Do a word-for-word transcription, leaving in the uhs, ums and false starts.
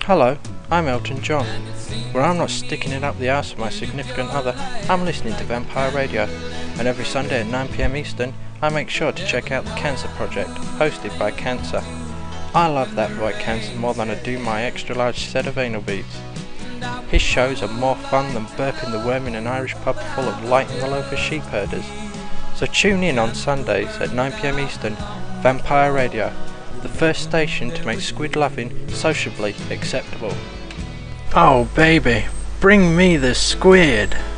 Hello, I'm Elton John. Where I'm not sticking it up the arse of my significant other, I'm listening to Vampire Radio, and every Sunday at nine p m Eastern, I make sure to check out the Cancer Project, hosted by Cancer. I love that boy Cancer more than I do my extra large set of anal beads. His shows are more fun than burping the worm in an Irish pub full of light and the loafer sheep herders. So tune in on Sundays at nine p m Eastern, Vampire Radio, the first station to make squid loving sociably acceptable. Oh baby, bring me the squid!